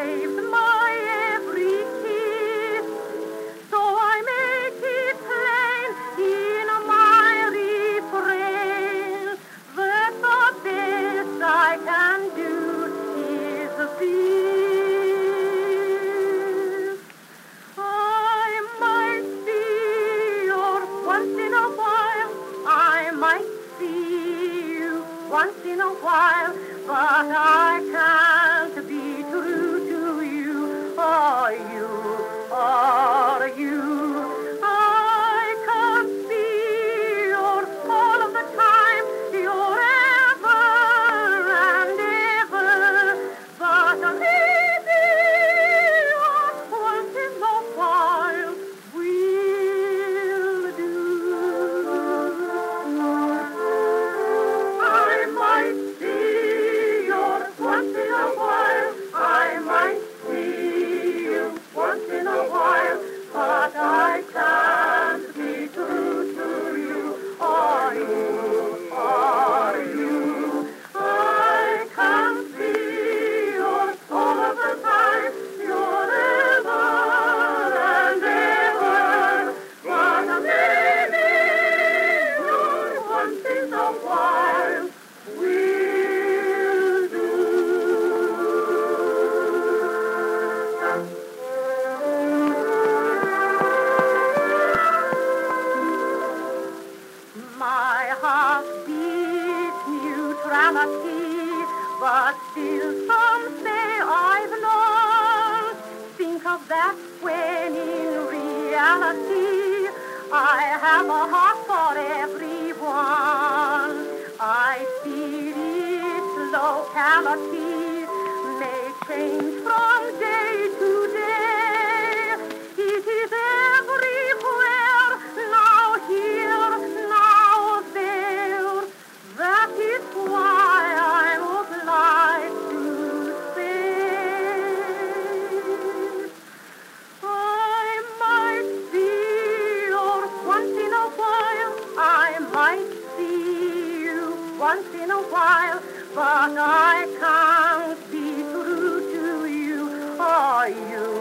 saves my every kiss. So I make it plain in my refrain that the best I can do is this. I might see you once in a while, I might see you once in a while, but I can't be true to you, or you, or you. I can't be yours all of the time, you're ever and ever, but maybe once in a while will do. I might see you once in a while, I might see you once in a while, but I can't be true to you, or you, or you. I can't be yours all of the time, you're ever and ever, but maybe once in a while will do. My heart beats neutrality, but still some say I've known. Think of that when in reality I have a heart for everyone. I feel its locality may change from day to day. It is everywhere, now here, now there. That is why I would like to say I might see you once in a while, I might see you once in a while, but I can't be true to you, or you.